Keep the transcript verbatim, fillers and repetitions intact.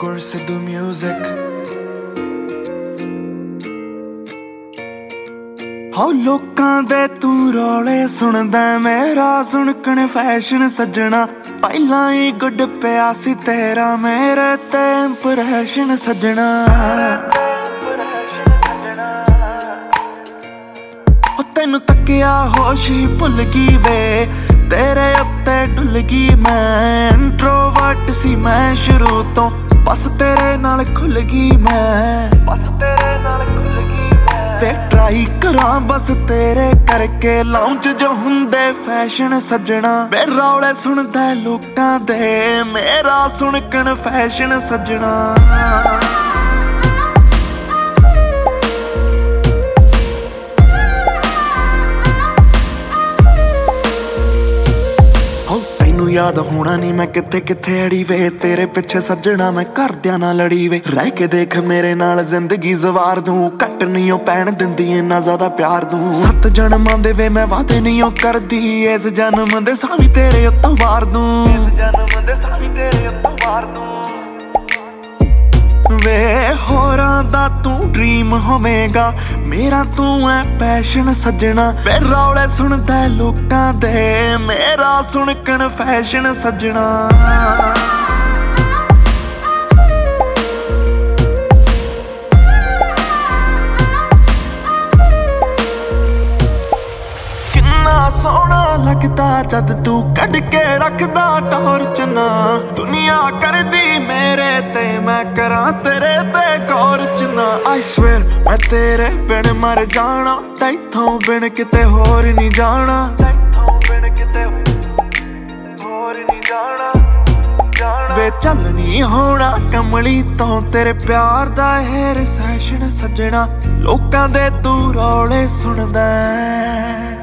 Siddhu music. ਹੋ ਲੋਕਾਂ ਦੇ ਤੂੰ ਰੌਲੇ ਸੁਣਦਾ ਮੇਰਾ ਸੁਣਕਣ ਫੈਸ਼ਨ ਸੱਜਣਾ ਪਹਿਲਾਂ ਹੀ ਗੁੱਡ ਪਿਆ ਸੀ ਤੇਰਾ ਮੇਰੇ ਤੇ ਇੰਪ੍ਰੈਸ਼ਨ ਸੱਜਣਾ ਹੋ ਤੈਨੂੰ ਤੱਕਿਆ ਹੋਸ਼ ਹੀ ਭੁੱਲ ਗਈ ਵੇ ਤੇਰੇ ਉੱਤੇ ਡੁੱਲ ਗਈ ਮੈਂ ਇੰਟਰੋਵਰਟ ਸੀ ਮੈਂ ਸ਼ੁਰੂ ਤੋਂ ਬਸ ਤੇਰੇ ਨਾਲ ਖੁੱਲ ਗਈ ਮੈਂ ਬਸ ਤੇਰੇ ਨਾਲ ਖੁੱਲ ਗਈ ਵੇ ਟਰਾਈ ਕਰਾਂ ਬਸ ਤੇਰੇ ਕਰਕੇ ਲਾਉਂਚ ਜੋ ਹੁੰਦੇ ਫੈਸ਼ਨ ਸੱਜਣਾ ਵੇ ਰੌਲੇ ਸੁਣਦਾ ਲੋਕਾਂ ਦੇ ਮੇਰਾ ਸੁਣਕਣ ਫੈਸ਼ਨ ਸੱਜਣਾ ਤੈਨੂੰ ਯਾਦ ਹੋਣਾ ਨੀ ਮੈਂ ਕਿੱਥੇ ਕਿੱਥੇ ਅੜੀ ਵੇ ਤੇਰੇ ਪਿੱਛੇ ਸੱਜਣਾ ਮੈਂ ਘਰਦਿਆਂ ਨਾਲ ਲੜੀ ਵੇ ਰਹਿ ਕੇ ਦੇਖ ਮੇਰੇ ਨਾਲ ਜ਼ਿੰਦਗੀ ਜ਼ਵਾਰ ਦੂੰ ਘੱਟ ਨਹੀਂ ਓ ਪੈਣ ਦਿੰਦੀ ਇੰਨਾ ਜ਼ਿਆਦਾ ਪਿਆਰ ਦੂੰ ਸੱਤ ਜਨਮਾਂ ਦੇ ਵੇ ਮੈਂ ਵਾਦੇ ਨਹੀਂ ਓ ਕਰਦੀ ਇਸ ਜਨਮ ਦੇ ਸਾਵੀ ਤੇਰੇ ਉੱਤੋਂ ਵਾਰ ਦੂੰ ਇਸ ਜਨਮ ਦੇ ਸਾਵੀ ਤੇਰੇ ਉੱਤੋਂ ਵਾਰ ਦੂੰ ਵੇ ਹੋਰਾਂ ਦਾ ਤੂੰ ਡ੍ਰੀਮ ਹੋਵੇਗਾ ਮੇਰਾ ਤੂੰ ਐ ਪੈਸ਼ਨ ਸੱਜਣਾ ਵੇ ਰੌਲੇ ਸੁਣਦਾ ਲੋਕਾਂ ਦੇ ਮੇਰਾ ਸੁਣਕਣ ਫੈਸ਼ਨ ਸੱਜਣਾ ਸੋਹਣਾ ਲੱਗਦਾ ਜਦ ਤੂੰ ਕੱਢ ਕੇ ਰੱਖਦਾ ਟੌਰਚ ਨਾ ਦੁਨੀਆ ਕਰਦੀ ਮੇਰੇ ਤੇ ਮੈਂ ਕਰਾਂ ਤੇਰੇ ਤੇ ਗੌਰਚ ਨਾ ਆਈ ਸਵੇਅਰ ਮੈਂ ਤੇਰੇ ਬਿਨ ਮਰ ਜਾਣਾ ਤੈਥੋਂ ਬਿਨ ਕਿਤੇ ਹੋਰ ਨਹੀਂ ਜਾਣਾ ਤੈਥੋਂ ਬਿਨ ਕਿਤੇ ਹੋਰ ਨਹੀਂ ਜਾਣਾ ਵੇ ਚੱਲ ਨੀ ਹੋਣਾ ਕਮਲੀ ਤੋਂ ਤੇਰੇ ਪਿਆਰ ਦਾ ਇਹ ਰਿਸੈਸ਼ਨ ਸੱਜਣਾ ਲੋਕਾਂ ਦੇ ਤੂੰ ਰੌਲੇ ਸੁਣਦਾ